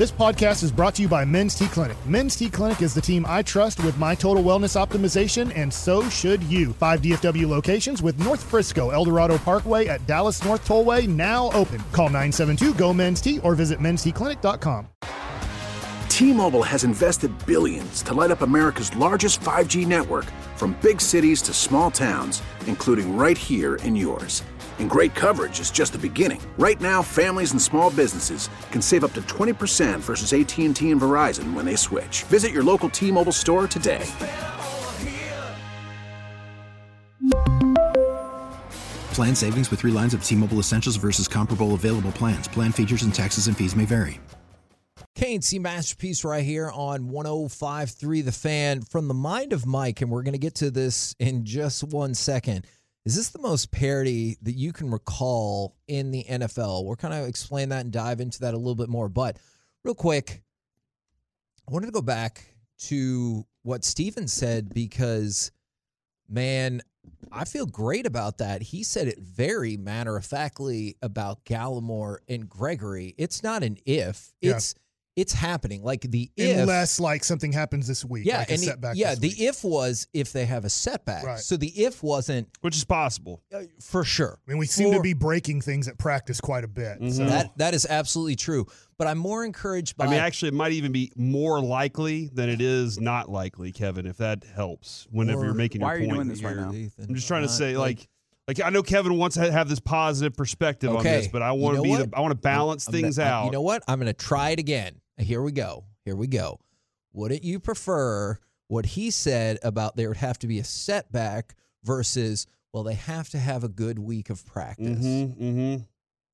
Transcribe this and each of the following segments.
This podcast is brought to you by Men's T Clinic. Men's T Clinic is the team I trust with my total wellness optimization, and so should you. 5 DFW locations with North Frisco, El Dorado Parkway at Dallas North Tollway now open. Call 972-GO-MEN'S-T or visit mensteclinic.com. T-Mobile has invested billions to light up America's largest 5G network, from big cities to small towns, including right here in yours. And great coverage is just the beginning. Right now, families and small businesses can save up to 20% versus AT&T and Verizon when they switch. Visit your local T-Mobile store today. Plan savings with 3 lines of T-Mobile Essentials versus comparable available plans. Plan features and taxes and fees may vary. K&C Masterpiece right here on 105.3 The Fan. From the mind of Mike, and we're going to get to this in just 1 second. Is this the most parity that you can recall in the NFL? We're kind of explain that and dive into that a little bit more. But real quick, I wanted to go back to what Steven said because, man, I feel great about that. He said it very matter-of-factly about Gallimore and Gregory. It's not an if. It's happening. Like the if. Unless like something happens this week. Yeah, like a setback the this week. if was if they have a setback. Right. So the if wasn't. Which is possible. For sure. I mean, we seem to be breaking things at practice quite a bit. Mm-hmm. So. That is absolutely true. But I'm more encouraged by. I mean, actually, it might even be more likely than it is not likely, Kevin, if that helps whenever you're making your point. Why are you doing this right now? I'm just trying to say, like I know Kevin wants to have this positive perspective on this, but I want to balance things out. You know what? I'm going to try it again. Here we go. Wouldn't you prefer what he said about there would have to be a setback versus, well, they have to have a good week of practice? Mm-hmm.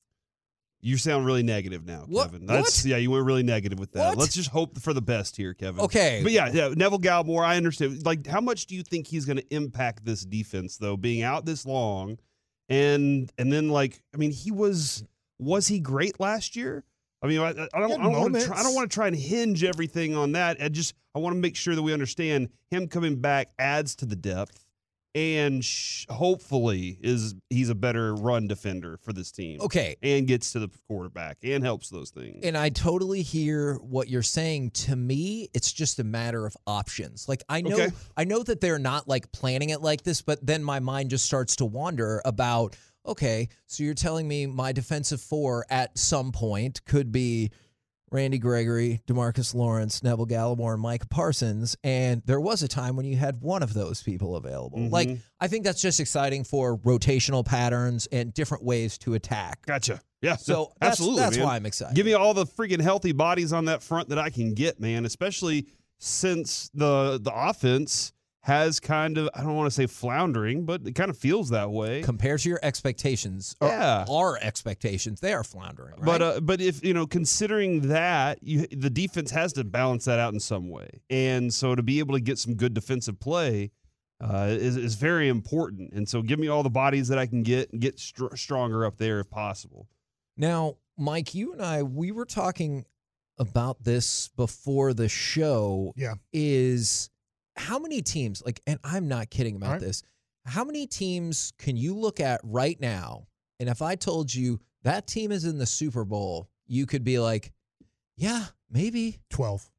You sound really negative now, What? Kevin. What? Yeah, you went really negative with that. What? Let's just hope for the best here, Kevin. Okay. But yeah, Neville Gallimore, I understand. Like, how much do you think he's going to impact this defense, though, being out this long? And then, like, I mean, was he great last year? I mean, I don't want to try and hinge everything on that. I want to make sure that we understand him coming back adds to the depth, and hopefully he's a better run defender for this team. Okay, and gets to the quarterback and helps those things. And I totally hear what you're saying. To me, it's just a matter of options. Like I know that they're not like planning it like this, but then my mind just starts to wander about. Okay, so you're telling me my defensive four at some point could be Randy Gregory, DeMarcus Lawrence, Neville Gallimore, and Mike Parsons, and there was a time when you had one of those people available. Mm-hmm. Like, I think that's just exciting for rotational patterns and different ways to attack. Gotcha. Yeah, so absolutely. That's man. why I'm excited. Give me all the freaking healthy bodies on that front that I can get, man, especially since the offense has kind of, I don't want to say floundering, but it kind of feels that way. Compared to your expectations, our expectations, they are floundering, right? But if, considering that, the defense has to balance that out in some way. And so to be able to get some good defensive play is very important. And so give me all the bodies that I can get and get stronger up there if possible. Now, Mike, you and I, we were talking about this before the show. Yeah. Is how many teams, and I'm not kidding about this, how many teams can you look at right now, and if I told you that team is in the Super Bowl, you could be like, yeah, maybe. 12.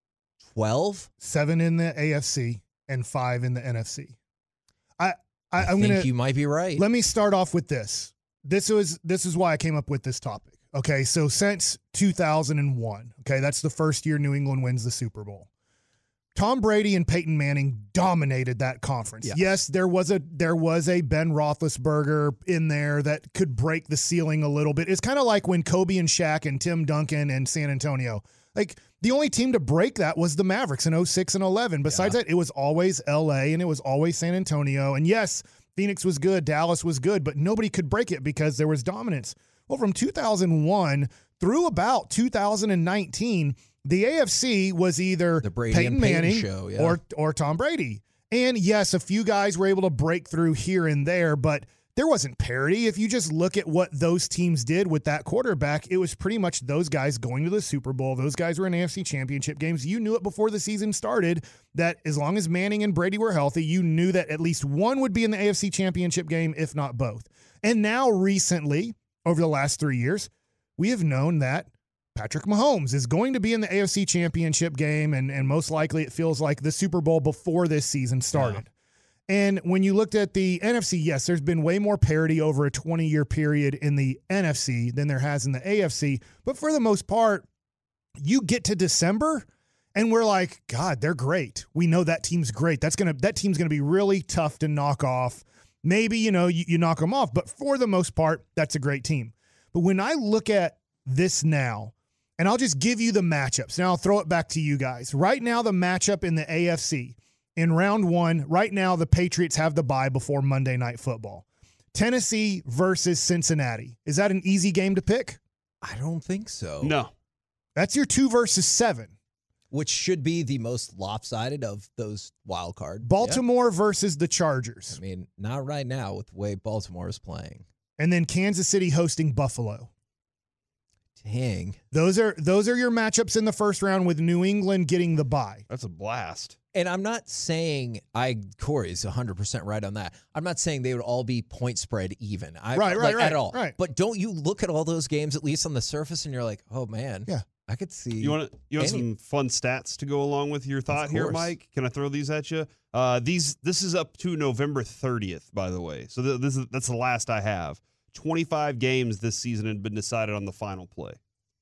12? 7 in the AFC and 5 in the NFC. I think you might be right. Let me start off with this. This is why I came up with this topic. Okay, so since 2001, okay, that's the first year New England wins the Super Bowl. Tom Brady and Peyton Manning dominated that conference. Yeah. Yes, there was a Ben Roethlisberger in there that could break the ceiling a little bit. It's kind of like when Kobe and Shaq and Tim Duncan and San Antonio. Like, the only team to break that was the Mavericks in 06 and 11. Besides that, it was always L.A. and it was always San Antonio. And yes, Phoenix was good, Dallas was good, but nobody could break it because there was dominance. Well, from 2001 through about 2019, the AFC was either the Brady Peyton and Manning show, yeah. or Tom Brady. And yes, a few guys were able to break through here and there, but there wasn't parity. If you just look at what those teams did with that quarterback, it was pretty much those guys going to the Super Bowl. Those guys were in AFC championship games. You knew it before the season started that as long as Manning and Brady were healthy, you knew that at least one would be in the AFC championship game, if not both. And now recently, over the last 3 years, we have known that Patrick Mahomes is going to be in the AFC Championship game, and most likely it feels like the Super Bowl before this season started. Yeah. And when you looked at the NFC, yes, there's been way more parity over a 20-year period in the NFC than there has in the AFC. But for the most part, you get to December, and we're like, God, they're great. We know that team's great. That team's gonna be really tough to knock off. Maybe, you knock them off, but for the most part, that's a great team. But when I look at this now, and I'll just give you the matchups. Now I'll throw it back to you guys. Right now, the matchup in the AFC in round 1, right now the Patriots have the bye before Monday Night Football. Tennessee versus Cincinnati. Is that an easy game to pick? I don't think so. No. That's your 2 versus 7. Which should be the most lopsided of those wild card. Baltimore versus the Chargers. I mean, not right now with the way Baltimore is playing. And then Kansas City hosting Buffalo. Dang. Those are your matchups in the first round with New England getting the bye. That's a blast. And I'm not saying Corey's 100% right on that. I'm not saying they would all be point spread even. Right, at all. Right. But don't you look at all those games, at least on the surface, and you're like, oh man, yeah, I could see. You want some fun stats to go along with your thought here, Mike? Can I throw these at you? This is up to November 30th, by the way. So that's the last I have. 25 games this season had been decided on the final play.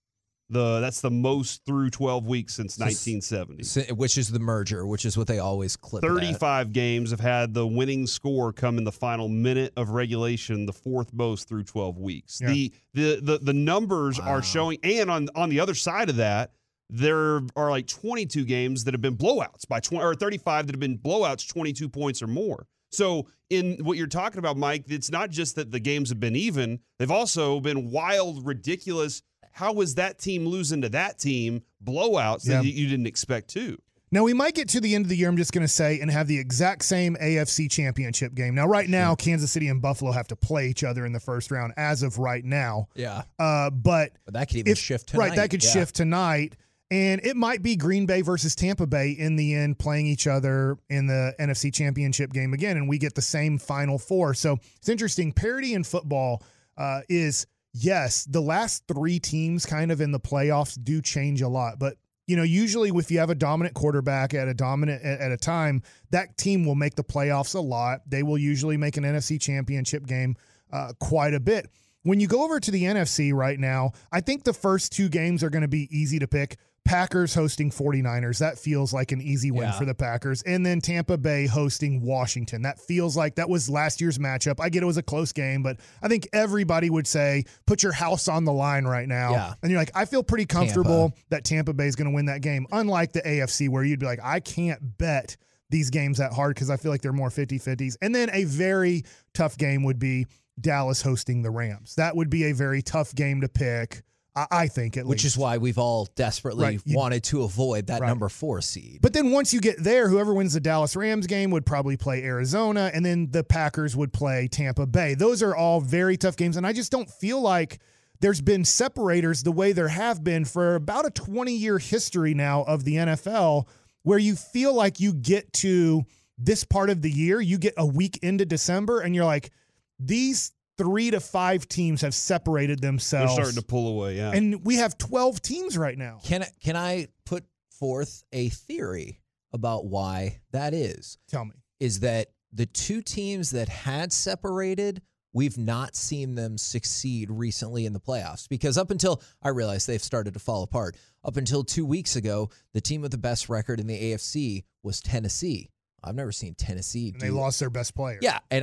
That's the most through 12 weeks since 1970. Which is the merger, which is what they always clip 35 games have had the winning score come in the final minute of regulation, the 4th most through 12 weeks. Yeah. The numbers are showing, and on the other side of that, there are like 22 games that have been blowouts by 20, or 35 that have been blowouts 22 points or more. So in what you're talking about, Mike, it's not just that the games have been even, they've also been wild, ridiculous. How was that team losing to that team blowouts that you didn't expect to? Now, we might get to the end of the year, I'm just going to say, and have the exact same AFC Championship game. Now, right now, Kansas City and Buffalo have to play each other in the first round as of right now. Yeah. But that could even shift tonight. Right, that could shift tonight. And it might be Green Bay versus Tampa Bay in the end playing each other in the NFC Championship game again, and we get the same Final Four. So it's interesting. Parity in football is, yes, the last 3 teams kind of in the playoffs do change a lot. But, usually if you have a dominant quarterback at a time, that team will make the playoffs a lot. They will usually make an NFC Championship game quite a bit. When you go over to the NFC right now, I think the first 2 games are going to be easy to pick. Packers hosting 49ers. That feels like an easy win for the Packers. And then Tampa Bay hosting Washington. That feels like that was last year's matchup. I get it was a close game, but I think everybody would say put your house on the line right now. Yeah. And you're like, I feel pretty comfortable that Tampa Bay is going to win that game. Unlike the AFC where you'd be like, I can't bet these games that hard because I feel like they're more 50-50s. And then a very tough game would be Dallas hosting the Rams. That would be a very tough game to pick. I think at least. Which is why we've all desperately wanted to avoid that number 4 seed. But then once you get there, whoever wins the Dallas Rams game would probably play Arizona, and then the Packers would play Tampa Bay. Those are all very tough games, and I just don't feel like there's been separators the way there have been for about a 20-year history now of the NFL, where you feel like you get to this part of the year, you get a week into December, and you're like, these 3 to 5 teams have separated themselves. They're starting to pull away, yeah. And we have 12 teams right now. Can I put forth a theory about why that is? Tell me. Is that the 2 teams that had separated, we've not seen them succeed recently in the playoffs. Because up until, I realize they've started to fall apart, up until 2 weeks ago, the team with the best record in the AFC was Tennessee. I've never seen Tennessee. And they lost their best player. Yeah, and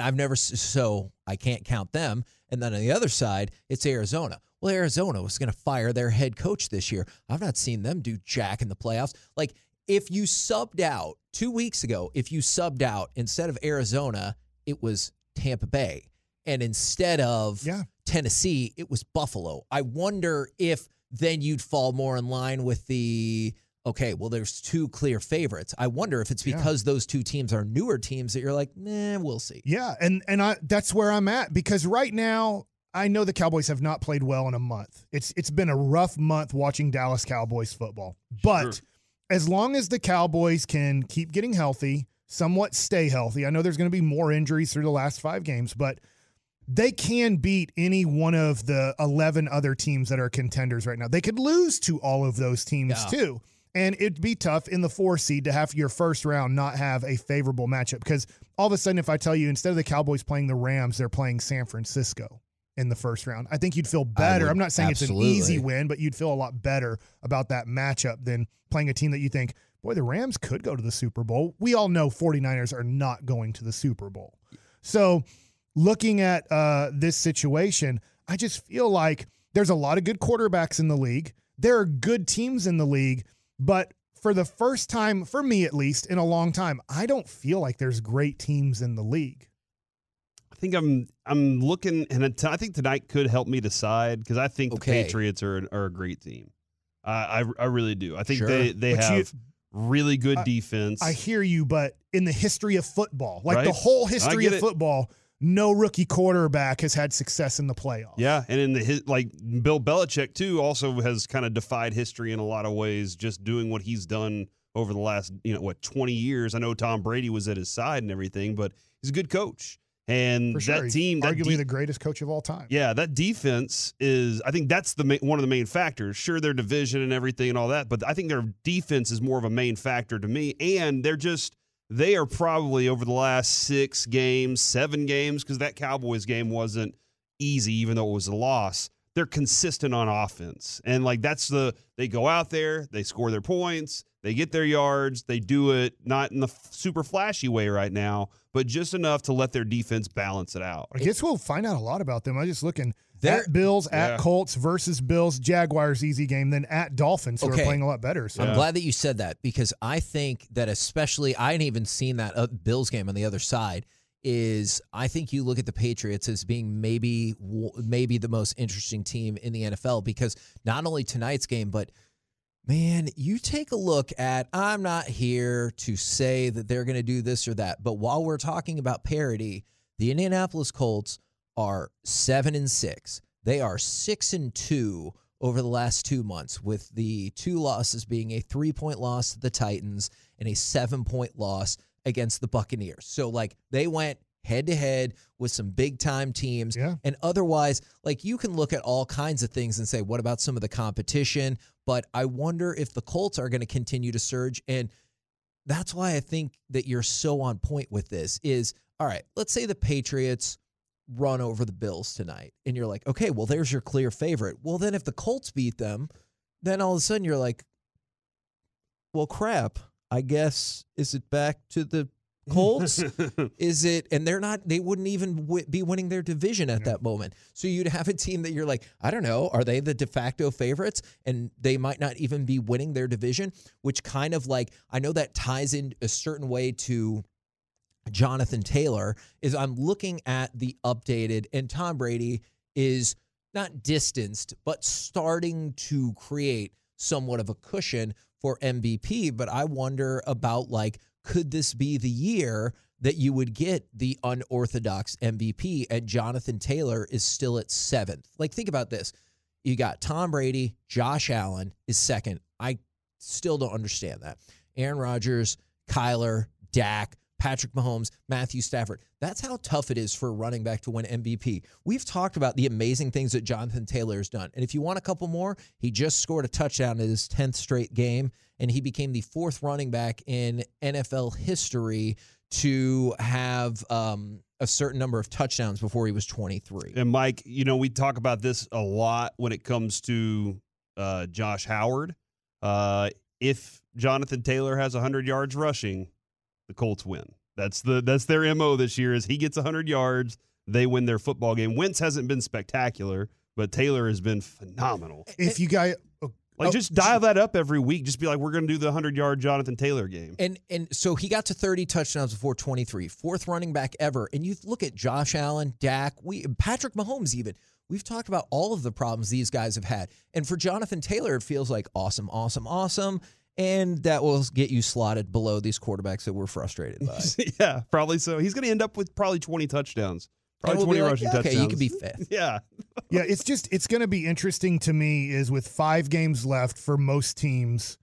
so I can't count them. And then on the other side, it's Arizona. Well, Arizona was going to fire their head coach this year. I've not seen them do jack in the playoffs. Like, if you subbed out 2 weeks ago, instead of Arizona, it was Tampa Bay. And instead of Tennessee, it was Buffalo. I wonder if then you'd fall more in line with the, okay, well, there's 2 clear favorites. I wonder if it's because those 2 teams are newer teams that you're like, we'll see. Yeah, and that's where I'm at, because right now I know the Cowboys have not played well in a month. It's been a rough month watching Dallas Cowboys football. But as long as the Cowboys can keep getting healthy, somewhat stay healthy, I know there's going to be more injuries through the last 5 games, but they can beat any one of the 11 other teams that are contenders right now. They could lose to all of those teams too. And it'd be tough in the 4 seed to have your first round not have a favorable matchup, because all of a sudden, if I tell you instead of the Cowboys playing the Rams, they're playing San Francisco in the first round, I think you'd feel better. I'm not saying it's an easy win, but you'd feel a lot better about that matchup than playing a team that you think, boy, the Rams could go to the Super Bowl. We all know 49ers are not going to the Super Bowl. So looking at this situation, I just feel like there's a lot of good quarterbacks in the league. There are good teams in the league, but for the first time, for me at least, in a long time, I don't feel like there's great teams in the league. I think I'm looking, and I think tonight could help me decide, because I think the Patriots are a great team. I really do. I think they have really good defense. I hear you, but in the history of football, the whole history of football, no rookie quarterback has had success in the playoffs. Yeah, and Bill Belichick too also has kind of defied history in a lot of ways, just doing what he's done over the last 20 years. I know Tom Brady was at his side and everything, but he's a good coach. And for sure, that team, arguably the greatest coach of all time. Yeah, that defense is, I think that's one of the main factors. Sure, their division and everything and all that, but I think their defense is more of a main factor to me. And they are probably over the last 6 games, 7 games, because that Cowboys game wasn't easy, even though it was a loss. They're consistent on offense. And they go out there, they score their points, they get their yards, they do it not in the super flashy way right now, but just enough to let their defense balance it out. I guess we'll find out a lot about them. I'm just looking at Bills, at Colts versus Bills, Jaguars, easy game, then at Dolphins, who are playing a lot better. So. I'm glad that you said that, because I think that especially, I hadn't even seen that Bills game on the other side, I think you look at the Patriots as being maybe the most interesting team in the NFL, because not only tonight's game, but man, you take a look at, I'm not here to say that they're going to do this or that, but while we're talking about parity, the Indianapolis Colts are 7-6. They are 6-2 over the last 2 months, with the 2 losses being a 3-point loss to the Titans and a 7-point loss against the Buccaneers. So, they went head-to-head with some big-time teams. Yeah. And otherwise, you can look at all kinds of things and say, what about some of the competition? But I wonder if the Colts are going to continue to surge. And that's why I think that you're so on point with this is, all right, let's say the Patriots run over the Bills tonight. And you're like, okay, well, there's your clear favorite. Well, then if the Colts beat them, then all of a sudden you're like, well, crap. I guess, is it back to the Colts? Is it? And they wouldn't even be winning their division at that moment. So you'd have a team that you're like, I don't know, are they the de facto favorites? And they might not even be winning their division, which kind of I know that ties in a certain way to Jonathan Taylor, is I'm looking at the updated, and Tom Brady is not distanced, but starting to create somewhat of a cushion for MVP. But I wonder about could this be the year that you would get the unorthodox MVP and Jonathan Taylor is still at 7th? Think about this. You got Tom Brady, Josh Allen is 2nd. I still don't understand that. Aaron Rodgers, Kyler, Dak, Patrick Mahomes, Matthew Stafford. That's how tough it is for a running back to win MVP. We've talked about the amazing things that Jonathan Taylor has done. And if you want a couple more, he just scored a touchdown in his 10th straight game, and he became the 4th running back in NFL history to have a certain number of touchdowns before he was 23. And Mike, we talk about this a lot when it comes to Josh Howard. If Jonathan Taylor has 100 yards rushing, the Colts win. That's their MO this year, is he gets 100 yards, they win their football game. Wentz hasn't been spectacular, but Taylor has been phenomenal. If you guys just dial that up every week, just be like, we're going to do the 100-yard Jonathan Taylor game. And so he got to 30 touchdowns before 23, 4th running back ever. And you look at Josh Allen, Dak, Patrick Mahomes even. We've talked about all of the problems these guys have had. And for Jonathan Taylor, it feels like awesome, awesome, awesome. And that will get you slotted below these quarterbacks that we're frustrated by. Yeah, probably so. He's going to end up with probably 20 touchdowns. Probably 20 rushing touchdowns. Okay, you could be 5th. Yeah. Yeah, it's going to be interesting to me is with 5 games left for most teams,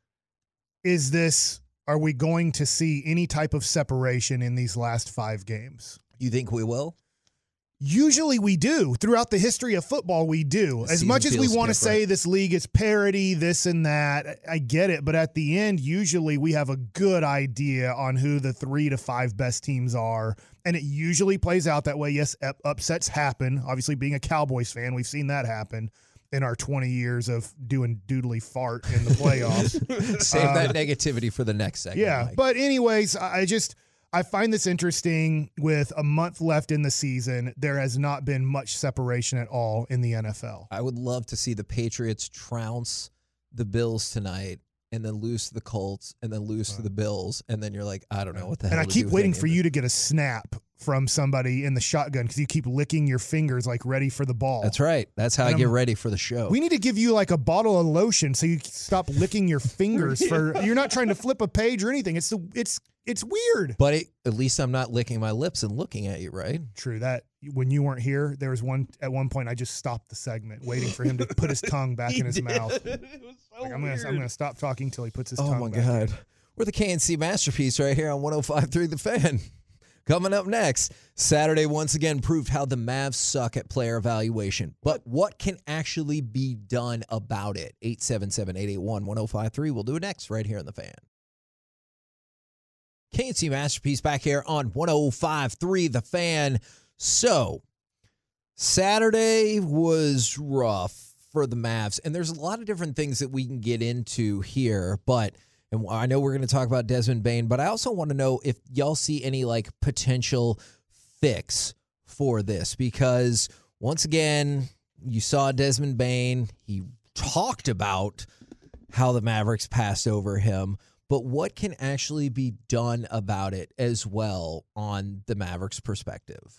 are we going to see any type of separation in these last 5 games? You think we will? Usually we do. Throughout the history of football, we do. As much as we want to say this league is parity, this and that, I get it. But at the end, usually we have a good idea on who the 3 to 5 best teams are. And it usually plays out that way. Yes, upsets happen. Obviously, being a Cowboys fan, we've seen that happen in our 20 years of doing doodly fart in the playoffs. Save that negativity for the next segment. Yeah. Mike. But anyways, I find this interesting. With a month left in the season, there has not been much separation at all in the NFL. I would love to see the Patriots trounce the Bills tonight and then lose to the Colts and then lose to the Bills. And then you're like, I don't know what the hell. And I keep waiting for you to get a snap from somebody in the shotgun because you keep licking your fingers like ready for the ball. That's right. That's how I get ready for the show. We need to give you like a bottle of lotion so you stop licking your fingers for you're not trying to flip a page or anything. It's weird. But at least I'm not licking my lips and looking at you, right? True. That when you weren't here, there was at one point I just stopped the segment waiting for him to put his tongue back in his mouth. It was so Like, I'm weird. gonna stop talking till he puts his Oh tongue my back God. in. We're the KNC Masterpiece right here on 105.3 The Fan. Coming up next, Saturday once again proved how the Mavs suck at player evaluation. But what can actually be done about it? 877-881-1053. We'll do it next right here on The Fan. KNC Masterpiece back here on 105.3 The Fan. So, Saturday was rough for the Mavs, and there's a lot of different things that we can get into here, but and I know we're going to talk about Desmond Bane, but I also want to know if y'all see any like potential fix for this, because once again, you saw Desmond Bane. He talked about how the Mavericks passed over him, but what can actually be done about it as well on the Mavericks' perspective?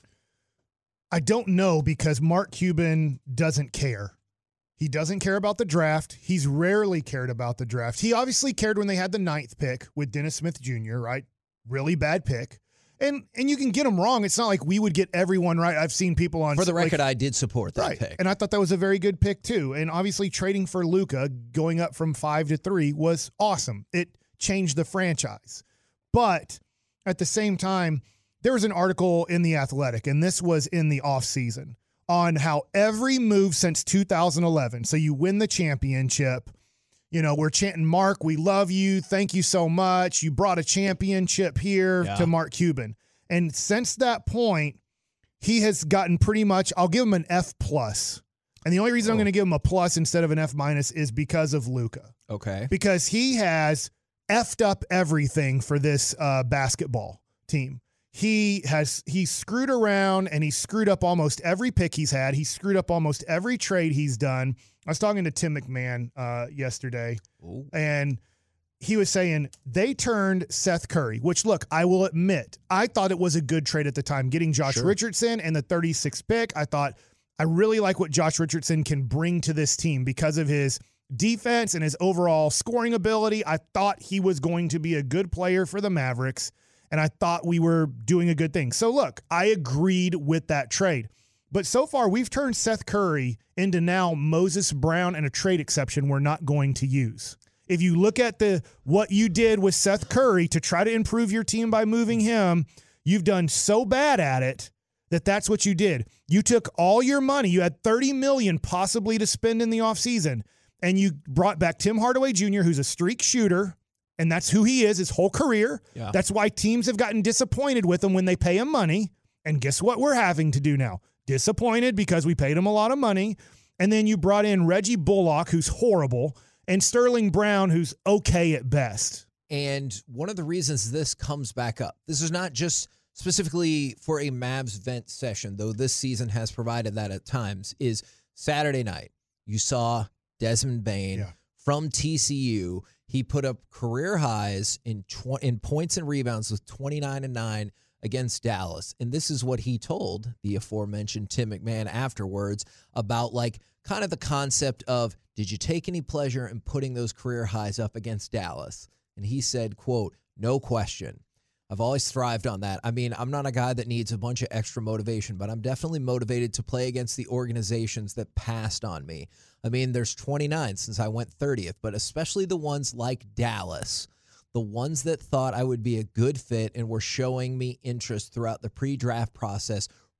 I don't know, because Mark Cuban doesn't care. He doesn't care about the draft. He's rarely cared about the draft. He obviously cared when they had the 9th pick with Dennis Smith Jr., right? Really bad pick. And you can get him wrong. It's not like we would get everyone right. I've seen people on... For the record, I did support that right. pick. And I thought that was a very good pick, too. And obviously trading for Luka, going up from 5 to 3, was awesome. It changed the franchise. But at the same time, there was an article in The Athletic, and this was in the offseason, on how every move since 2011, so you win the championship, we're chanting, Mark, we love you. Thank you so much. You brought a championship here to Mark Cuban. And since that point, he has gotten pretty much, I'll give him an F+. And the only reason I'm going to give him a plus instead of an F- is because of Luka. Okay. Because he has effed up everything for this basketball team. He screwed around, and he screwed up almost every pick he's had. He screwed up almost every trade he's done. I was talking to Tim McMahon yesterday, and he was saying they turned Seth Curry, which, look, I will admit, I thought it was a good trade at the time, getting Josh Richardson and the 36th pick. I thought, I really like what Josh Richardson can bring to this team because of his defense and his overall scoring ability. I thought he was going to be a good player for the Mavericks, and I thought we were doing a good thing. So, look, I agreed with that trade. But so far, we've turned Seth Curry into now Moses Brown and a trade exception we're not going to use. If you look at what you did with Seth Curry to try to improve your team by moving him, you've done so bad at it that's what you did. You took all your money. You had $30 million possibly to spend in the offseason, and you brought back Tim Hardaway Jr., who's a streak shooter, and that's who he is his whole career. Yeah. That's why teams have gotten disappointed with him when they pay him money. And guess what we're having to do now? Disappointed because we paid him a lot of money. And then you brought in Reggie Bullock, who's horrible, and Sterling Brown, who's okay at best. And one of the reasons this comes back up, this is not just specifically for a Mavs vent session, though this season has provided that at times, is Saturday night. You saw Desmond Bane from TCU. He put up career highs in points and rebounds with 29 and 9 against Dallas. And this is what he told the aforementioned Tim McMahon afterwards about like kind of the concept of, did you take any pleasure in putting those career highs up against Dallas? And he said, quote, no question. I've always thrived on that. I mean, I'm not a guy that needs a bunch of extra motivation, but I'm definitely motivated to play against the organizations that passed on me. I mean, there's 29 since I went 30th, but especially the ones like Dallas, the ones that thought I would be a good fit and were showing me interest throughout the pre-draft process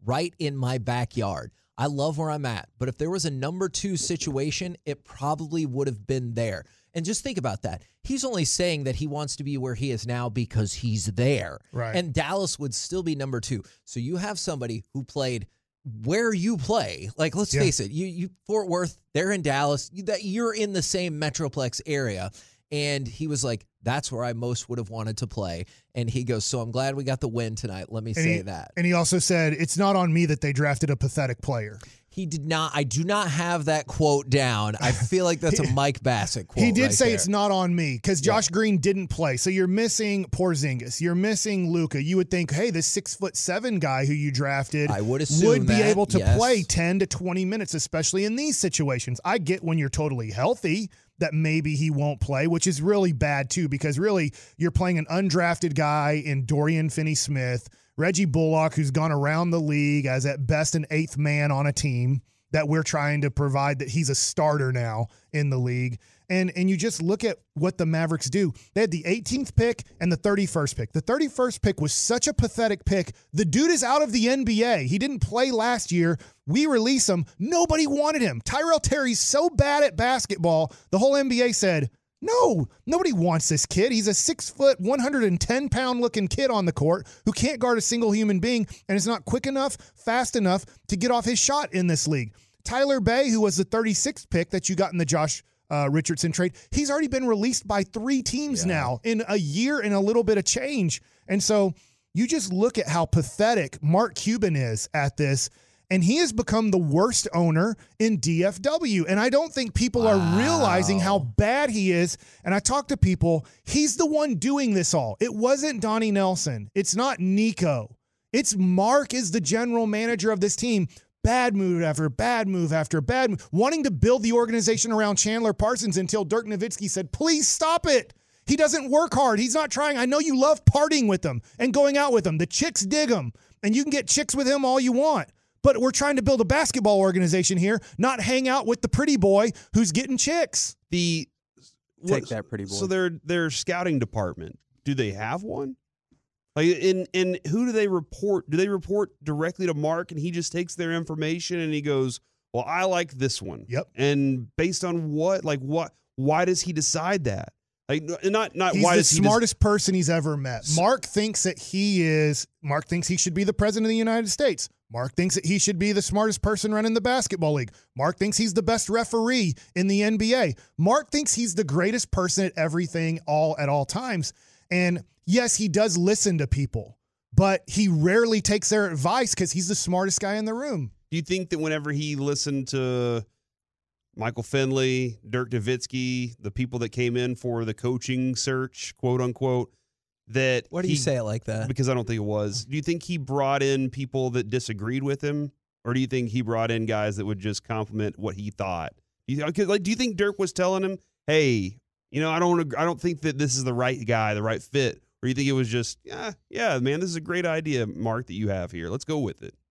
right in my backyard. I love where I'm at, but if there was a number 2 situation, it probably would have been there. And just think about that. He's only saying that he wants to be where he is now because he's there. Right. And Dallas would still be number 2. So you have somebody who played where you play. Like, let's face it, you Fort Worth, they're in Dallas, you're in the same Metroplex area. And he was like, that's where I most would have wanted to play. And he goes, so I'm glad we got the win tonight. Let me say that. And he also said, it's not on me that they drafted a pathetic player. He did not. I do not have that quote down. I feel like that's a Mike Bassett quote. He did say there. It's not on me because Josh Green didn't play. So you're missing Porzingis. You're missing Luka. You would think, hey, this 6'7" guy who you drafted I would assume would be that, able to yes. play 10 to 20 minutes, especially in these situations. I get when you're totally healthy that maybe he won't play, which is really bad too, because really you're playing an undrafted guy in Dorian Finney-Smith, Reggie Bullock, who's gone around the league as at best an 8th man on a team that we're trying to provide that he's a starter now in the league. And you just look at what the Mavericks do. They had the 18th pick and the 31st pick. The 31st pick was such a pathetic pick. The dude is out of the NBA. He didn't play last year. We release him. Nobody wanted him. Tyrell Terry's so bad at basketball, the whole NBA said, no, nobody wants this kid. He's a 6 foot, 110-pound looking kid on the court who can't guard a single human being and is not quick enough, fast enough to get off his shot in this league. Tyler Bay, who was the 36th pick that you got in the Josh Richardson trade, he's already been released by 3 teams now in a year and a little bit of change. And so you just look at how pathetic Mark Cuban is at this, and he has become the worst owner in DFW. And I don't think people are realizing how bad he is. And I talk to people, he's the one doing this all. It wasn't Donnie Nelson. It's not Nico. It's Mark is the general manager of this team. Bad move after bad move after bad move, wanting to build the organization around Chandler Parsons until Dirk Nowitzki said, please stop it. He doesn't work hard. He's not trying. I know you love partying with him and going out with him. The chicks dig him, and you can get chicks with him all you want. But we're trying to build a basketball organization here, not hang out with the pretty boy who's getting chicks. Take that pretty boy. So their scouting department, do they have one? Like, and who do they report? Do they report directly to Mark, and he just takes their information and he goes, well, I like this one. Yep. And based on what? Like what? Why does he decide that? Like not He's why the does he smartest person he's ever met. Mark thinks he should be the president of the United States. Mark thinks that he should be the smartest person running the basketball league. Mark thinks he's the best referee in the NBA. Mark thinks he's the greatest person at everything at all times. And yes, he does listen to people, but he rarely takes their advice because he's the smartest guy in the room. Do you think that whenever he listened to Michael Finley, Dirk Nowitzki, the people that came in for the coaching search, quote unquote, that Why do you say it like that? Because I don't think it was. Do you think he brought in people that disagreed with him, or do you think he brought in guys that would just compliment what he thought? Do you think Dirk was telling him, "Hey, I don't think that this is the right guy, the right fit," or do you think it was just, yeah, man, this is a great idea, Mark, that you have here. Let's go with it.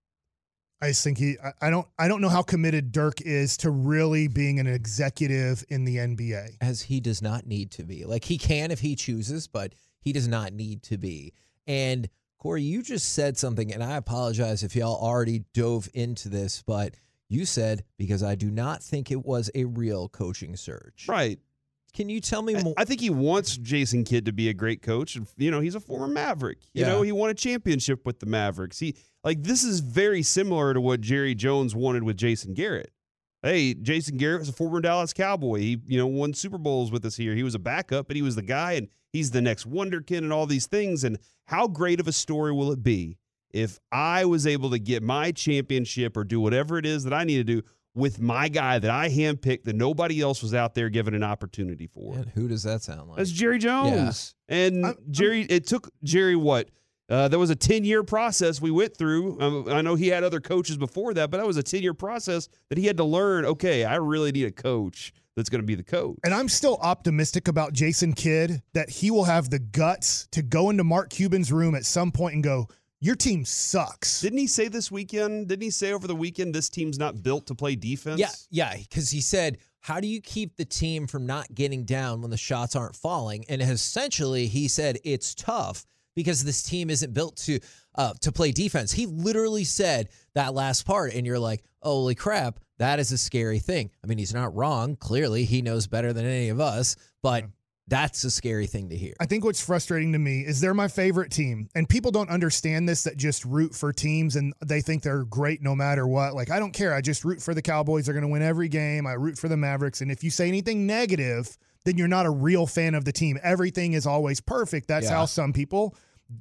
I just think I don't know how committed Dirk is to really being an executive in the NBA. As he does not need to be. Like, he can if he chooses, but he does not need to be. And Corey, you just said something, and I apologize if y'all already dove into this, but you said, because I do not think it was a real coaching search. Right. Can you tell me more? I think he wants Jason Kidd to be a great coach. He's a former Maverick. He won a championship with the Mavericks. This is very similar to what Jerry Jones wanted with Jason Garrett. Hey, Jason Garrett was a former Dallas Cowboy. He, won Super Bowls with us here. He was a backup, but he was the guy, and he's the next wonderkid and all these things. And how great of a story will it be if I was able to get my championship or do whatever it is that I need to do with my guy that I handpicked that nobody else was out there given an opportunity for? And who does that sound like? That's Jerry Jones. Yeah. And it took Jerry what? There was a 10-year process we went through. I know he had other coaches before that, but that was a 10-year process that he had to learn, okay, I really need a coach that's going to be the coach. And I'm still optimistic about Jason Kidd that he will have the guts to go into Mark Cuban's room at some point and go, your team sucks. Didn't he say this weekend? Didn't he say over the weekend this team's not built to play defense? Yeah, because he said, how do you keep the team from not getting down when the shots aren't falling? And essentially he said it's tough because this team isn't built to play defense. He literally said that last part, and you're like, holy crap, that is a scary thing. I mean, he's not wrong. Clearly, he knows better than any of us, but that's a scary thing to hear. I think what's frustrating to me is they're my favorite team, and people don't understand this, that just root for teams and they think they're great no matter what. Like, I don't care. I just root for the Cowboys. They're going to win every game. I root for the Mavericks. And if you say anything negative, then you're not a real fan of the team. Everything is always perfect. That's how some people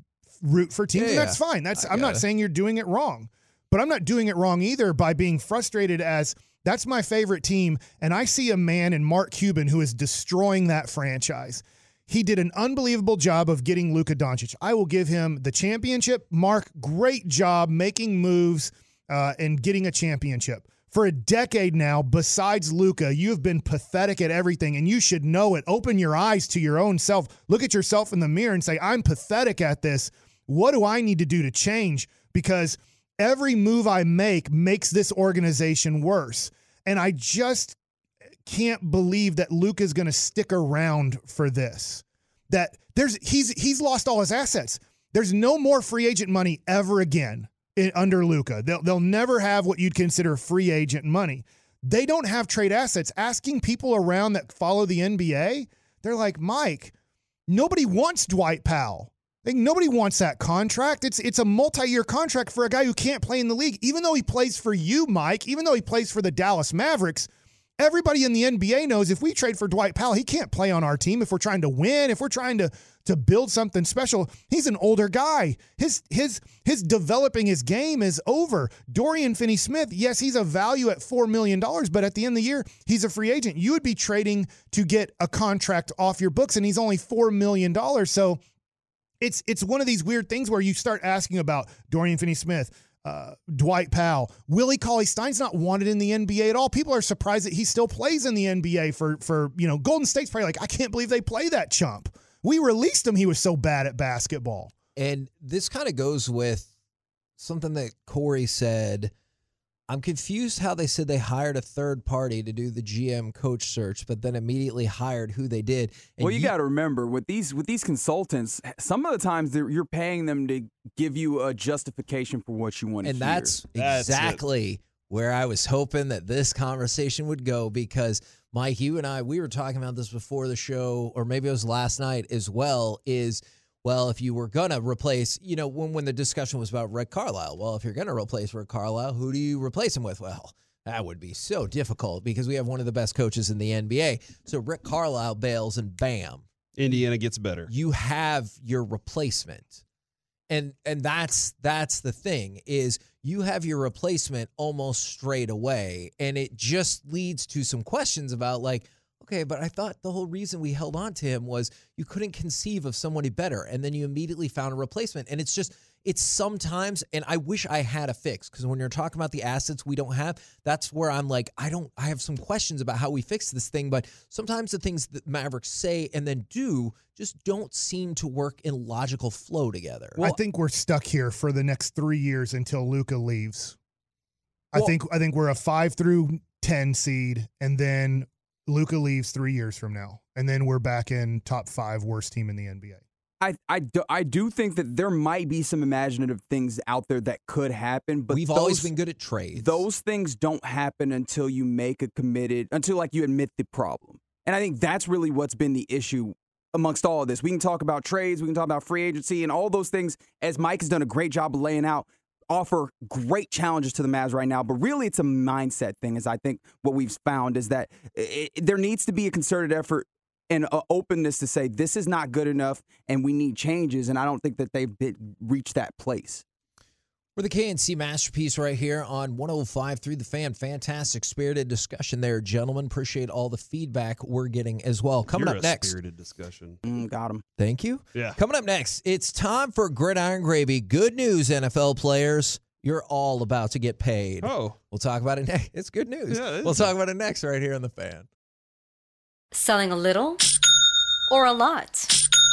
root for teams, and that's fine. I'm not saying you're doing it wrong, but I'm not doing it wrong either by being frustrated as that's my favorite team, and I see a man in Mark Cuban who is destroying that franchise. He did an unbelievable job of getting Luka Doncic. I will give him the championship. Mark, great job making moves and getting a championship. For a decade now, besides Luka, you have been pathetic at everything, and you should know it. Open your eyes to your own self. Look at yourself in the mirror and say, I'm pathetic at this. What do I need to do to change? Because every move I make makes this organization worse. And I just can't believe that Luka is going to stick around for this. That he's lost all his assets. There's no more free agent money ever again under Luka. They'll never have what you'd consider free agent money. They don't have trade assets. Asking people around that follow the NBA, they're like, Mike, nobody wants Dwight Powell. Like, nobody wants that contract. It's a multi-year contract for a guy who can't play in the league. Even though he plays for you, Mike, even though he plays for the Dallas Mavericks, everybody in the NBA knows if we trade for Dwight Powell, he can't play on our team if we're trying to win, if we're trying to build something special. He's an older guy. His developing his game is over. Dorian Finney-Smith, yes, he's a value at $4 million, but at the end of the year, he's a free agent. You would be trading to get a contract off your books, and he's only $4 million. So it's one of these weird things where you start asking about Dorian Finney-Smith, Dwight Powell. Willie Cauley-Stein's not wanted in the NBA at all. People are surprised that he still plays in the NBA for Golden State's probably like, I can't believe they play that chump. We released him. He was so bad at basketball. And this kind of goes with something that Corey said. I'm confused how they said they hired a third party to do the GM coach search, but then immediately hired who they did. And well, you got to remember with these consultants, some of the times you're paying them to give you a justification for what you want to hear. And that's exactly where I was hoping that this conversation would go, because Mike, you and I, we were talking about this before the show, or maybe it was last night as well, well, if you were going to replace, when the discussion was about Rick Carlisle, well, if you're going to replace Rick Carlisle, who do you replace him with? Well, that would be so difficult because we have one of the best coaches in the NBA. So Rick Carlisle bails and bam, Indiana gets better. You have your replacement. And that's the thing, is you have your replacement almost straight away. And it just leads to some questions about, like, okay, but I thought the whole reason we held on to him was you couldn't conceive of somebody better, and then you immediately found a replacement. And it's sometimes, and I wish I had a fix, because when you're talking about the assets we don't have, that's where I'm like, I have some questions about how we fix this thing, but sometimes the things that Mavericks say and then do just don't seem to work in logical flow together. Well, I think we're stuck here for the next 3 years until Luka leaves. I think we're a 5 through 10 seed, and then Luka leaves 3 years from now, and then we're back in top 5 worst team in the NBA. I do think that there might be some imaginative things out there that could happen, but we've always been good at trades. Those things don't happen until you make until you admit the problem. And I think that's really what's been the issue amongst all of this. We can talk about trades, we can talk about free agency, and all those things, as Mike has done a great job of laying out, offer great challenges to the Mavs right now, but really it's a mindset thing. As I think what we've found is that there needs to be a concerted effort and an openness to say this is not good enough and we need changes, and I don't think that they've reached that place. We're the KNC Masterpiece right here on 105.3 The Fan. Fantastic spirited discussion there, gentlemen. Appreciate all the feedback we're getting as well. Coming up next. Spirited discussion. Got him. Thank you. Yeah. Coming up next, it's time for Gridiron Gravy. Good news, NFL players. You're all about to get paid. Oh. We'll talk about it next. It's good news. Yeah, we'll talk about it next right here on The Fan. Selling a little or a lot?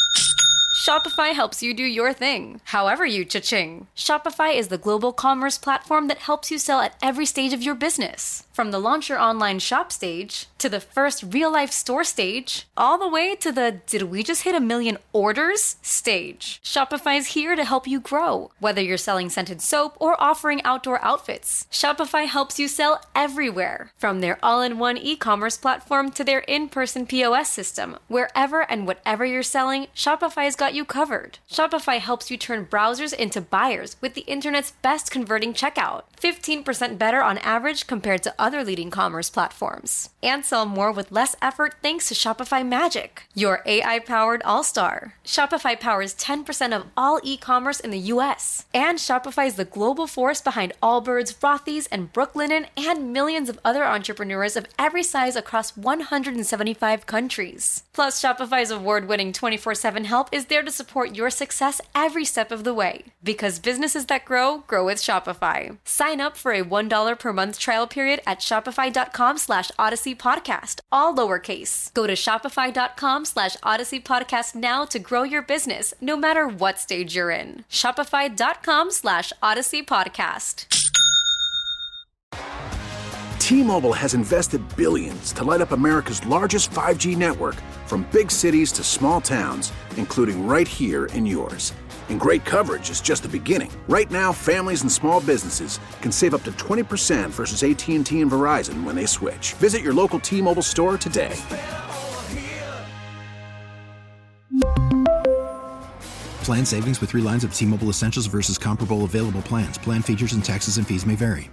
Shopify helps you do your thing, however you cha-ching. Shopify is the global commerce platform that helps you sell at every stage of your business. From the launch your online shop stage, to the first real-life store stage, all the way to the did we just hit 1 million orders stage. Shopify's here to help you grow. Whether you're selling scented soap or offering outdoor outfits, Shopify helps you sell everywhere. From their all-in-one e-commerce platform to their in-person POS system, wherever and whatever you're selling, Shopify's got you covered. Shopify helps you turn browsers into buyers with the internet's best converting checkout. 15% better on average compared to other leading commerce platforms. And sell more with less effort thanks to Shopify Magic, your AI-powered all-star. Shopify powers 10% of all e-commerce in the US. And Shopify is the global force behind Allbirds, Rothy's, and Brooklinen, and millions of other entrepreneurs of every size across 175 countries. Plus, Shopify's award-winning 24/7 help is there to support your success every step of the way. Because businesses that grow, grow with Shopify. Sign up for a $1 per month trial period at shopify.com/Odyssey Podcast, all lowercase. Go to shopify.com/Odyssey Podcast now to grow your business, no matter what stage you're in. Shopify.com/Odyssey Podcast. T-Mobile has invested billions to light up America's largest 5G network, from big cities to small towns, including right here in yours. And great coverage is just the beginning. Right now, families and small businesses can save up to 20% versus AT&T and Verizon when they switch. Visit your local T-Mobile store today. Plan savings with 3 lines of T-Mobile Essentials versus comparable available plans. Plan features and taxes and fees may vary.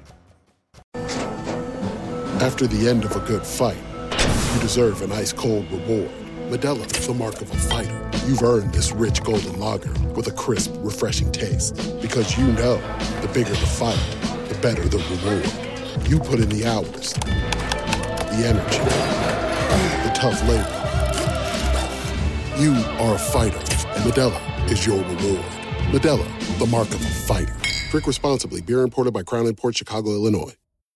After the end of a good fight, you deserve an ice-cold reward. Modelo is the mark of a fighter. You've earned this rich golden lager with a crisp, refreshing taste. Because you know, the bigger the fight, the better the reward. You put in the hours, the energy, the tough labor. You are a fighter, and Modelo is your reward. Modelo, the mark of a fighter. Drink responsibly. Beer imported by Crown Imports, Chicago, Illinois.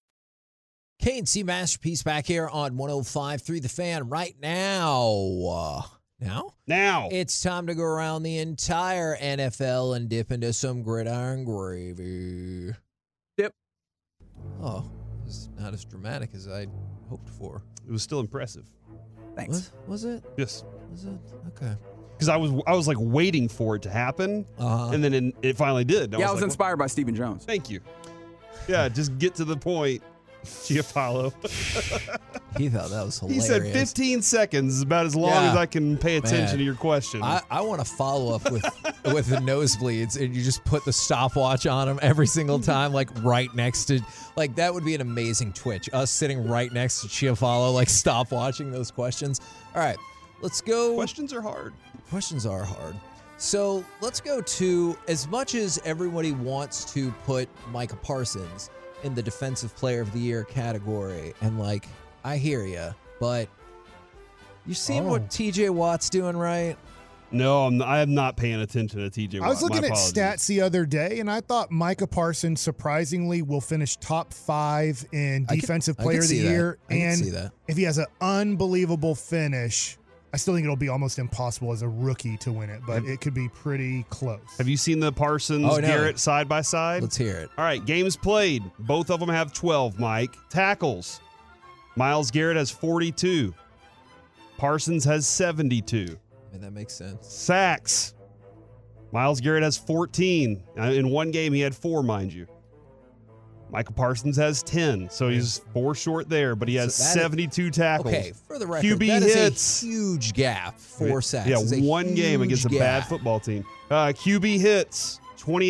K&C Masterpiece back here on 105.3 The Fan right now. Now? It's time to go around the entire NFL and dip into some gridiron gravy. Dip. Oh, it's not as dramatic as I hoped for. It was still impressive. Thanks. Was it? Yes. Was it? Okay. Because I was like waiting for it to happen, and then it finally did. I was inspired by Stephen Jones. Thank you. Yeah, just get to the point. Giafalo. He thought that was hilarious. He said 15 seconds is about as long as I can pay attention to your question. I want to follow up with the nosebleeds, and you just put the stopwatch on them every single time, like right next to, like that would be an amazing Twitch. Us sitting right next to Giafalo, like stopwatching those questions. All right, let's go. Questions are hard. Questions are hard. So let's go to, as much as everybody wants to put Micah Parsons in the Defensive Player of the Year category, and like, I hear you, but you seen what TJ Watt's doing, right? No, I am not paying attention to TJ Watt. I was looking at stats the other day, and I thought Micah Parsons surprisingly will finish top 5 in Defensive Player of the Year. And if he has an unbelievable finish, I still think it'll be almost impossible as a rookie to win it, but it could be pretty close. Have you seen the Parsons-Garrett side by side? Let's hear it. All right, games played. Both of them have 12, Mike. Tackles. Myles Garrett has 42. Parsons has 72. And that makes sense. Sacks. Myles Garrett has 14. In one game, he had 4, mind you. Michael Parsons has 10, so he's 4 short there, but he has 72 tackles. Okay, for the record, QB that hits. is a huge gap. 4 sacks. Yeah, is one game against a bad football team. QB hits,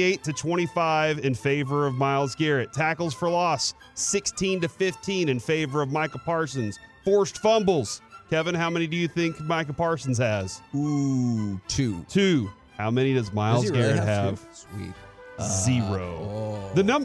28-25 in favor of Myles Garrett. Tackles for loss, 16-15 in favor of Micah Parsons. Forced fumbles. Kevin, how many do you think Micah Parsons has? Ooh, 2. 2. How many does Myles Garrett have? Sweet. 0.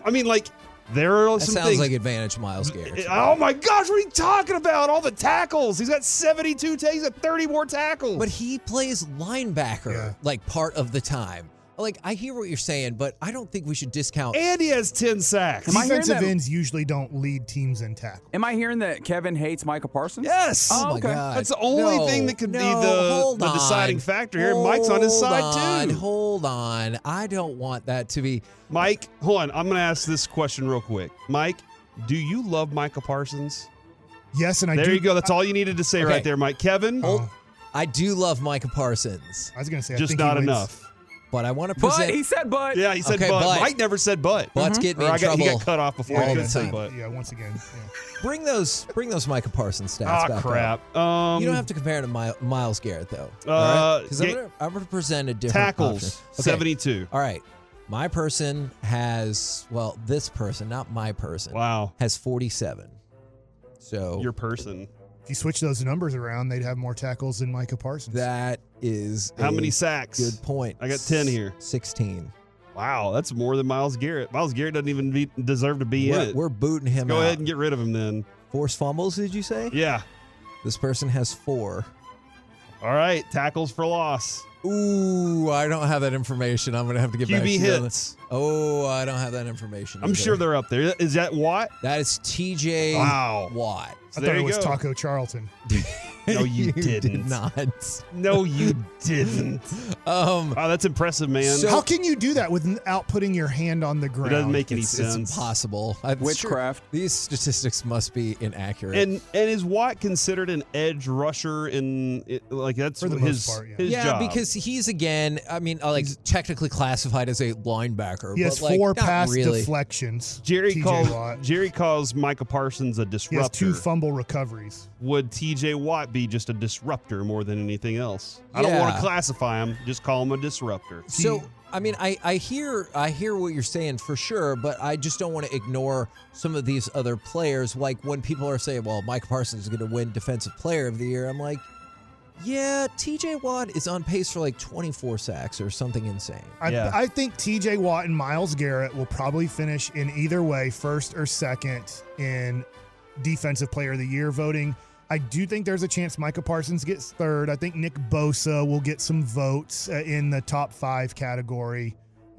There are some sounds things. Like advantage Myles Garrett. Oh my gosh, what are you talking about? All the tackles. He's got 72 tackles. He's got 30 more tackles. But he plays linebacker like part of the time. Like, I hear what you're saying, but I don't think we should discount. And he has 10 sacks. Defensive ends usually don't lead teams in tackle. Am I hearing that Kevin hates Micah Parsons? Yes. Oh, my God. That's the only thing that could be the deciding factor here. Mike's on his side, too. Hold on. I don't want that to be. Mike, hold on. I'm going to ask this question real quick. Mike, Do you love Micah Parsons? Yes, and I There do. you go. That's all you needed to say Okay. right there, Mike. Kevin, I do love Micah Parsons, I was going to say, I just think he not wins. enough. but I want to But present. he said but. Yeah, he said Okay, but. but. Mike never said but. Butts get me Or in trouble. he got cut off before all he the could say time. but. Yeah, once again. Yeah. Bring those Micah Parsons stats Ah, back crap. up. You don't have to compare to Miles Garrett though. Because I'm going to present a different tackles, option. Okay. 72. All right. My person has, well, this person, not my person, Wow. has 47. So Your person. If you switch those numbers around, they'd have more tackles than Micah Parsons. that is How a many sacks? Good point. I got 10 here. 16. Wow, that's more than Myles Garrett. Myles Garrett doesn't even deserve to be in it. We're booting him Go out. ahead and get rid of him then. Forced fumbles, did you say? Yeah. This person has 4. All right, tackles for loss. Ooh, I don't have that information. I'm going to have to get back to QB you on hits. this. Oh, I don't have that information. I'm either. sure they're up there. Is that Watt? That is TJ Wow. Watt. I there thought it you was go. Taco Charlton. No, you did didn't. not. No, you didn't. Wow, that's impressive, man. So- How can you do that without putting your hand on the ground? It doesn't make any It's sense. impossible. Witchcraft. These statistics must be inaccurate. And is Watt considered an edge rusher like that's For the his, most part, yeah. his yeah, job? because he's again, I mean, like technically classified as a linebacker. He has but like, 4 not pass really. deflections. Jerry TJ Watt. calls Micah Parsons a He has disruptor. 2 fumble recoveries. Would TJ Watt be just a disruptor more than anything else? I don't want Yeah. to classify him. Just call him a disruptor. So I mean, I hear what you're saying for sure, but I just don't want to ignore some of these other players. Like when people are saying, "Well, Micah Parsons is going to win Defensive Player of the Year," I'm like, yeah, TJ Watt is on pace for like 24 sacks or something insane. Yeah. I think TJ Watt and Myles Garrett will probably finish in either way, first or second in Defensive Player of the Year voting. I do think there's a chance Micah Parsons gets third. I think Nick Bosa will get some votes in the top 5 category.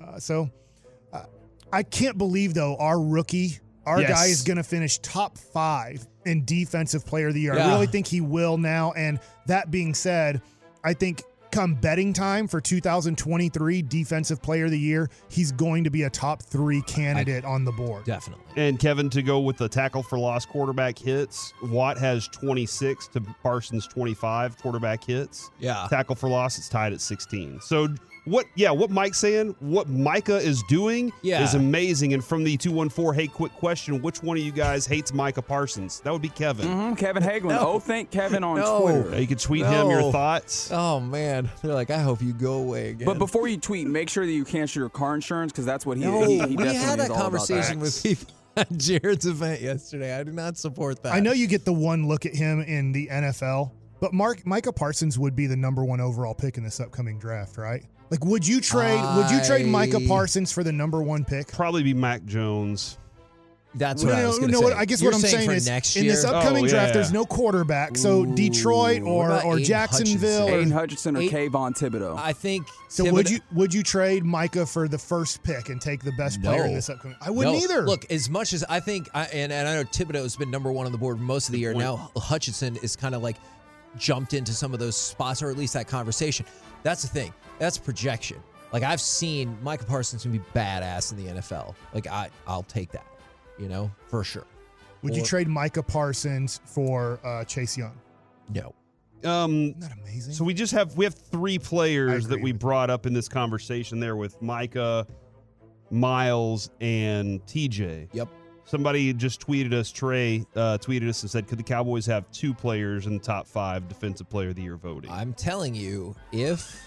I can't believe, though, our rookie, our Yes. guy is going to finish top 5 in Defensive Player of the Year. Yeah. I really think he will now. And that being said, I think come betting time for 2023 Defensive Player of the Year, he's going to be a top 3 candidate on the board. Definitely. And Kevin, to go with the tackle for loss quarterback hits, Watt has 26 to Parsons 25 quarterback hits. Yeah. Tackle for loss, it's tied at 16. So what Mike's saying, what Micah is doing is amazing. And from the 214, hey, quick question, which one of you guys hates Micah Parsons? That would be Kevin. Kevin Hagelin. No. Oh, thank Kevin on No. Twitter. You can tweet him your No. thoughts. Oh man, they're like, I hope you go away again. But before you tweet, make sure that you cancel your car insurance because that's what he no, he we definitely had is that all about conversation that. with people at Jared's event yesterday. I do not support that. I know you get the one look at him in the NFL, but Micah Parsons would be the number 1 overall pick in this upcoming draft, right? Like, would you trade Micah Parsons for the number 1 pick? Probably be Mac Jones. That's what I was going to No, say. I guess You're what I'm saying for is next in year, this upcoming Oh, draft, yeah. there's no quarterback. So Detroit What about or Aiden Jacksonville. Hutchinson? Aiden Hutchinson or Kayvon Thibodeau. I think. So would you trade Micah for the first pick and take the best player in No. this upcoming? I wouldn't either. Look, as much as I think, and I know Thibodeau has been number 1 on the board most of the year. Now Hutchinson is kind of like jumped into some of those spots, or at least that conversation. That's the thing. That's projection. Like I've seen Micah Parsons can be badass in the NFL. Like I'll take that, for sure. Would you trade Micah Parsons for Chase Young? No. Isn't that amazing? So we have 3 players I that agree we with brought up in this conversation there with Micah, Miles, and TJ. Yep. Somebody just tweeted us, Trey tweeted us and said, could the Cowboys have 2 players in the top 5 Defensive Player of the Year voting? I'm telling you, if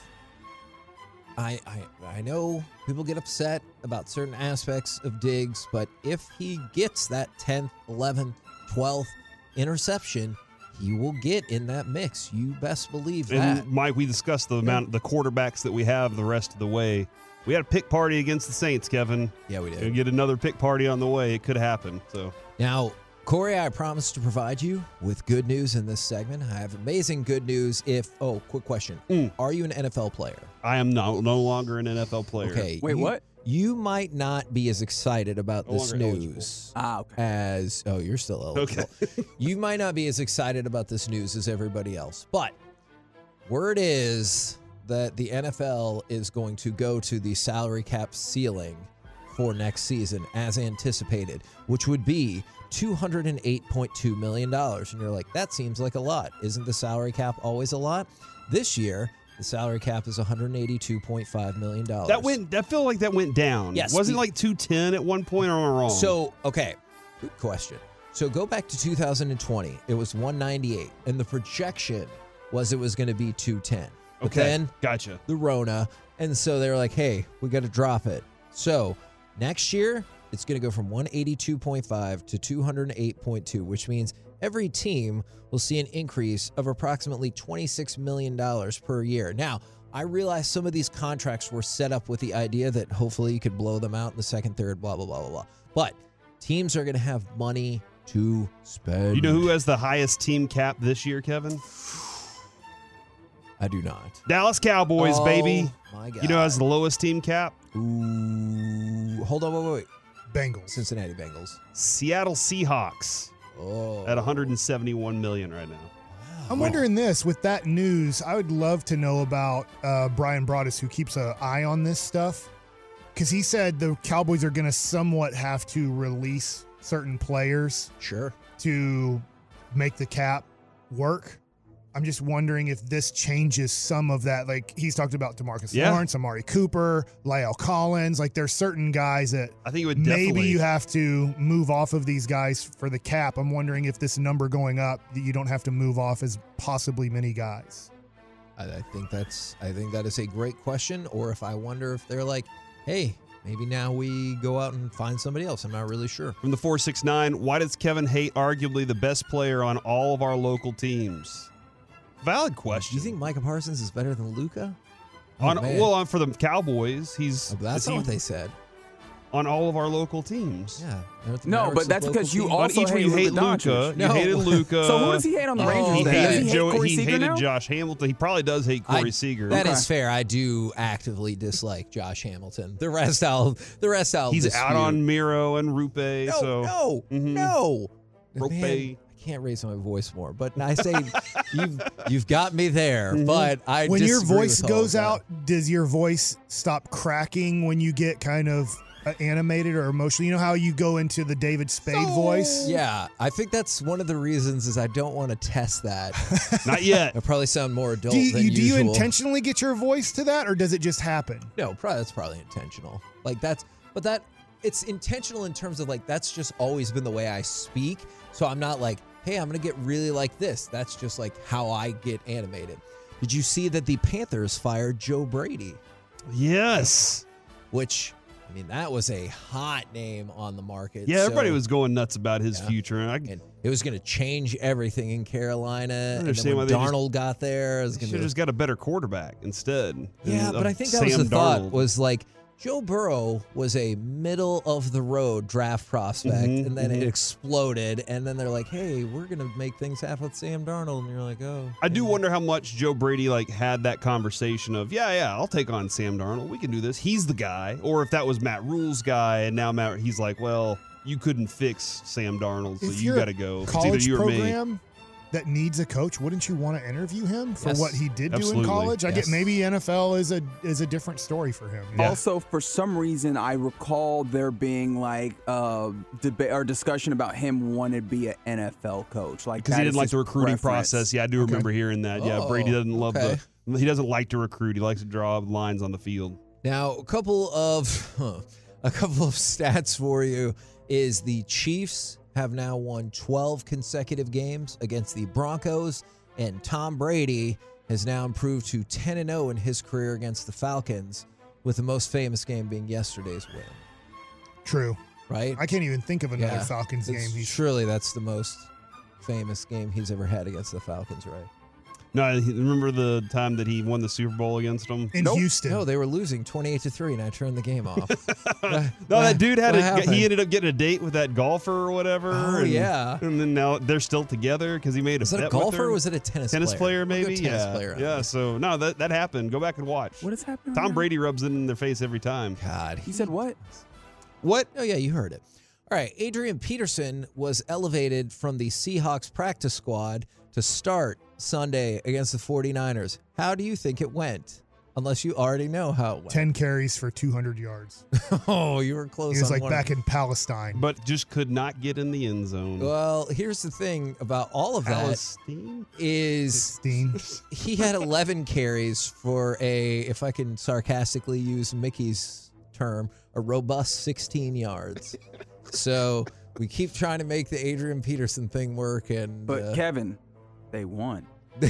I know people get upset about certain aspects of Diggs, but if he gets that 10th, 11th, 12th interception, he will get in that mix. You best believe that. And Mike, we discussed the quarterbacks that we have the rest of the way. We had a pick party against the Saints, Kevin. Yeah, we did. And get another pick party on the way. It could happen. So Now, Corey, I promised to provide you with good news in this segment. I have amazing good news. Quick question. Are you an NFL player? I am no longer an NFL player. Okay. Wait, what? You might not be as excited about No this longer news Okay. as you're still eligible. Okay. You might not be as excited about this news as everybody else, but word is that the NFL is going to go to the salary cap ceiling for next season as anticipated, which would be $208.2 million. And you're like, that seems like a lot. Isn't the salary cap always a lot? This year, the salary cap is $182.5 million. I feel like that went down. Yes. Wasn't it like 210 at one point, or am I wrong? So, okay, good question. So go back to 2020. It was 198, and the projection was it was going to be 210. But okay, then gotcha. the Rona, and so they were like, hey, we got to drop it. So next year, it's going to go from 182.5 to 208.2, which means every team will see an increase of approximately $26 million per year. Now, I realize some of these contracts were set up with the idea that hopefully you could blow them out in the second, third, blah, blah, blah, blah, blah. But teams are going to have money to spend. You know who has the highest team cap this year, Kevin? I do not. Dallas Cowboys, baby. My God. You know who has the lowest team cap? Ooh. Hold on, wait. Bengals. Cincinnati Bengals. Seattle Seahawks at $171 million right now. I'm wondering this, with that news, I would love to know about Brian Broaddus, who keeps an eye on this stuff, because he said the Cowboys are going to somewhat have to release certain players to make the cap work. I'm just wondering if this changes some of that. Like, he's talked about DeMarcus Lawrence, Amari Cooper, La'el Collins. Like, there's certain guys that I think it would maybe you have to move off of these guys for the cap. I'm wondering if this number going up, that you don't have to move off as possibly many guys. I think that is a great question. Or if I wonder if they're like, hey, maybe now we go out and find somebody else. I'm not really sure. From the 469, why does Kevin hate arguably the best player on all of our local teams? Valid question. Do you think Micah Parsons is better than Luka? For the Cowboys, that's not what they said. On all of our local teams. Yeah. No, but that's because you also hate Luka. You hated Luka. So who does he hate on the Rangers? He hated Josh Hamilton. He probably does hate Corey Seager. That is fair. I do actively dislike Josh Hamilton. The rest I'll He's dispute. out on Miro and Rupe. No. Rupe. Man, I can't raise my voice more, but I say you've got me there. But when your voice goes out, does your voice stop cracking when you get kind of animated or emotional? You know how you go into the David Spade voice? Yeah, I think that's one of the reasons is I don't want to test that. Not yet. It'll probably sound more adult than do usual. you intentionally get your voice to that, or does it just happen? No, that's probably intentional. It's intentional in terms of like that's just always been the way I speak. So I'm not like, hey, I'm going to get really like this. That's just like how I get animated. Did you see that the Panthers fired Joe Brady? Yes. Which, I mean, that was a hot name on the market. Yeah, everybody was going nuts about his future. And it was going to change everything in Carolina. And then when Darnold got there, they should have just got a better quarterback instead. Yeah, but I think that was the thought was like, Joe Burrow was a middle-of-the-road draft prospect, and then it exploded, and then they're like, hey, we're going to make things happen with Sam Darnold, and you're like, oh. I do wonder how much Joe Brady had that conversation of, yeah, I'll take on Sam Darnold. We can do this. He's the guy. Or if that was Matt Rule's guy, and now he's like, well, you couldn't fix Sam Darnold, so you got to go. It's either you or me. That needs a coach, wouldn't you want to interview him for what he did do in college? I get maybe NFL is a different story for him. Yeah. Also, for some reason, I recall there being like debate or discussion about him wanting to be an NFL coach, like because he didn't like the recruiting process. Yeah, I do remember hearing that. Yeah, Brady doesn't love he doesn't like to recruit. He likes to draw lines on the field. Now, a couple of stats for you is the Chiefs have now won 12 consecutive games against the Broncos, and Tom Brady has now improved to 10-0 in his career against the Falcons, with the most famous game being yesterday's win. True. Right? I can't even think of another Falcons game. Surely that's the most famous game he's ever had against the Falcons, right? No, remember the time that he won the Super Bowl against them? In Houston. No, they were losing 28-3, and I turned the game off. That dude he ended up getting a date with that golfer or whatever. Oh, yeah. And then now they're still together because he made was a bet it a golfer with her. or was it a tennis player? Maybe? Tennis player. Yeah, so no, that happened. Go back and watch. What is happening? Tom Brady rubs it in their face every time. God. He said what? What? Oh, yeah, you heard it. All right, Adrian Peterson was elevated from the Seahawks practice squad to start Sunday against the 49ers. How do you think it went? Unless you already know how it went. 10 carries for 200 yards. Oh, you were close. He was on like one. back in Palestine. But just could not get in the end zone. Well, here's the thing about all of that Palestine? is Steen. he had 11 carries for if I can sarcastically use Mickey's term, a robust 16 yards. So we keep trying to make the Adrian Peterson thing work, But Kevin, they won.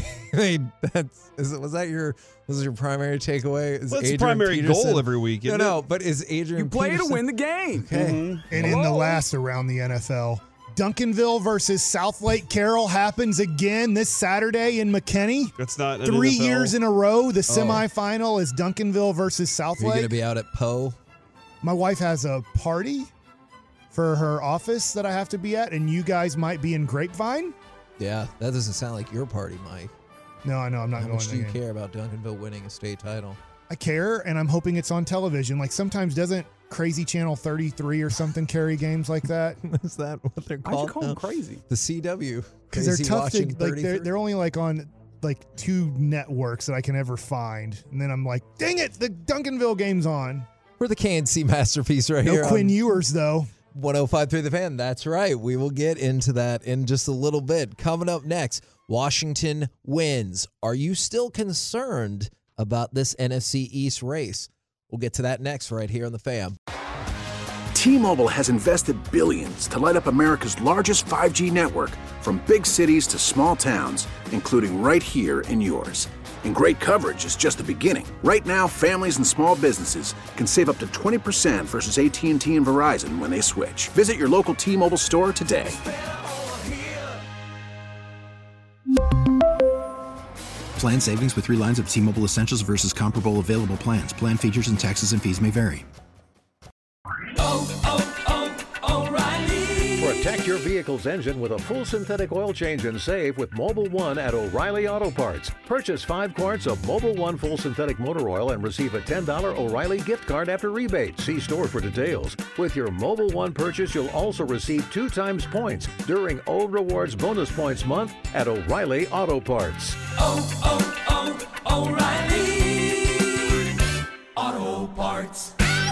was your primary takeaway? Is What's the Adrian primary Peterson, goal every week? Isn't No, it? but is Adrian You play Peterson, to win the game. Okay. And in the last around the NFL, Duncanville versus Southlake Carroll happens again this Saturday in McKinney. That's not an 3 NFL. years in a row. The semifinal is Duncanville versus Are you going to Southlake. be out at Poe? My wife has a party for her office that I have to be at, and you guys might be in Grapevine. Yeah, that doesn't sound like your party, Mike. No, I know I'm not How going much to do the you game. care about Duncanville winning a state title? I care, and I'm hoping it's on television. Like sometimes doesn't Crazy Channel 33 or something carry games like that? Is that what they're Why'd called? you call them now? crazy? The CW. Because they're Crazy tough to Watching like. 33? They're only like on like 2 networks that I can ever find, and then I'm like, dang it, the Duncanville game's on. We're the KNC masterpiece right here. No Quinn on Ewers though. 105.3 The Fan. That's right. We will get into that in just a little bit. Coming up next, Washington wins. Are you still concerned about this NFC East race? We'll get to that next right here on The Fan. T-Mobile has invested billions to light up America's largest 5G network, from big cities to small towns, including right here in yours. And great coverage is just the beginning. Right now, families and small businesses can save up to 20% versus AT&T and Verizon when they switch. Visit your local T-Mobile store today. Plan savings with 3 lines of T-Mobile Essentials versus comparable available plans. Plan features and taxes and fees may vary. Protect your vehicle's engine with a full synthetic oil change and save with Mobil 1 at O'Reilly Auto Parts. Purchase 5 quarts of Mobil 1 full synthetic motor oil and receive a $10 O'Reilly gift card after rebate. See store for details. With your Mobil 1 purchase, you'll also receive 2 times points during O Rewards Bonus Points Month at O'Reilly Auto Parts. O'Reilly Auto Parts.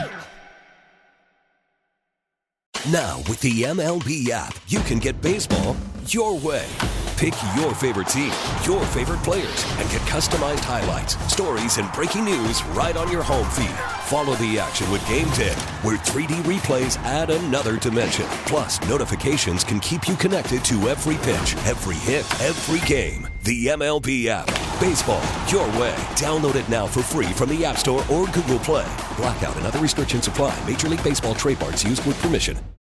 Now, with the MLB app, you can get baseball your way. Pick your favorite team, your favorite players, and get customized highlights, stories, and breaking news right on your home feed. Follow the action with Game Day, where 3D replays add another dimension. Plus, notifications can keep you connected to every pitch, every hit, every game. The MLB app. Baseball your way. Download it now for free from the App Store or Google Play. Blackout and other restrictions apply. Major League Baseball trademarks used with permission.